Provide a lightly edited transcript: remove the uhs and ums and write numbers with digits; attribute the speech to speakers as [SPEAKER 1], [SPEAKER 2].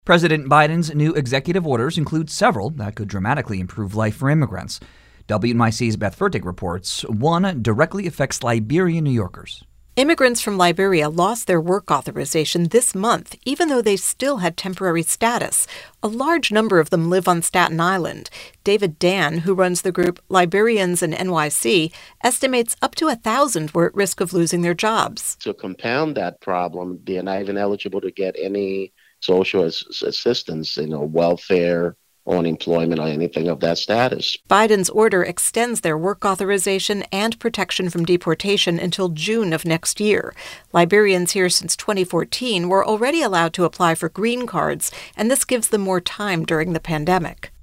[SPEAKER 1] President Biden's new executive orders include several that could dramatically improve life for immigrants. WNYC's Beth Fertig reports one directly affects Liberian New Yorkers.
[SPEAKER 2] Immigrants from Liberia lost their work authorization this month, even though they still had temporary status. A large number of them live on Staten Island. David Dan, who runs the group Liberians in NYC, estimates up to 1,000 were at risk of losing their jobs.
[SPEAKER 3] To compound that problem, they're not even eligible to get any social assistance, welfare, unemployment, or anything of that status.
[SPEAKER 2] Biden's order extends their work authorization and protection from deportation until June of next year. Liberians here since 2014 were already allowed to apply for green cards, and this gives them more time during the pandemic.